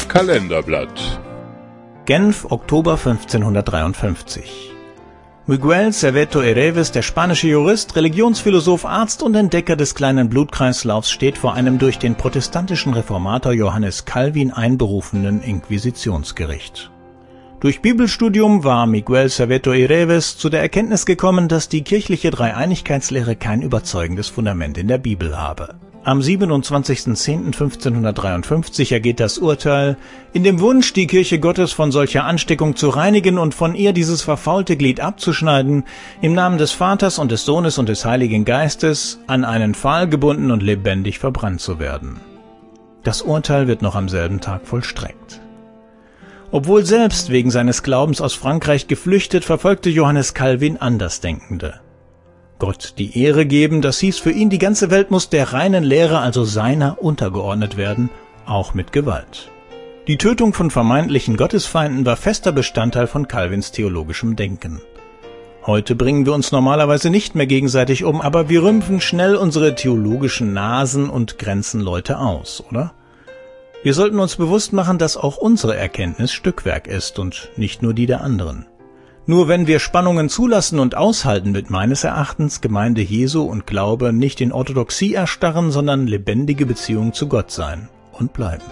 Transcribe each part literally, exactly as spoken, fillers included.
Kalenderblatt. Genf, Oktober fünfzehnhundertdreiundfünfzig. Miguel Serveto Ereves, der spanische Jurist, Religionsphilosoph, Arzt und Entdecker des kleinen Blutkreislaufs, steht vor einem durch den protestantischen Reformator Johannes Calvin einberufenen Inquisitionsgericht. Durch Bibelstudium war Miguel Serveto Ereves zu der Erkenntnis gekommen, dass die kirchliche Dreieinigkeitslehre kein überzeugendes Fundament in der Bibel habe. Am siebenundzwanzigsten zehnten fünfzehnhundertdreiundfünfzig ergeht das Urteil, in dem Wunsch, die Kirche Gottes von solcher Ansteckung zu reinigen und von ihr dieses verfaulte Glied abzuschneiden, im Namen des Vaters und des Sohnes und des Heiligen Geistes an einen Pfahl gebunden und lebendig verbrannt zu werden. Das Urteil wird noch am selben Tag vollstreckt. Obwohl selbst wegen seines Glaubens aus Frankreich geflüchtet, verfolgte Johannes Calvin Andersdenkende. Gott die Ehre geben, das hieß für ihn, die ganze Welt muss der reinen Lehre, also seiner, untergeordnet werden, auch mit Gewalt. Die Tötung von vermeintlichen Gottesfeinden war fester Bestandteil von Calvins theologischem Denken. Heute bringen wir uns normalerweise nicht mehr gegenseitig um, aber wir rümpfen schnell unsere theologischen Nasen und grenzen Leute aus, oder? Wir sollten uns bewusst machen, dass auch unsere Erkenntnis Stückwerk ist und nicht nur die der anderen. Nur wenn wir Spannungen zulassen und aushalten, wird meines Erachtens Gemeinde Jesu und Glaube nicht in Orthodoxie erstarren, sondern lebendige Beziehung zu Gott sein und bleiben.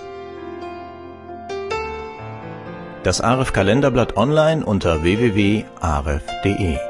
Das Aref Kalenderblatt online unter w w w punkt aref punkt de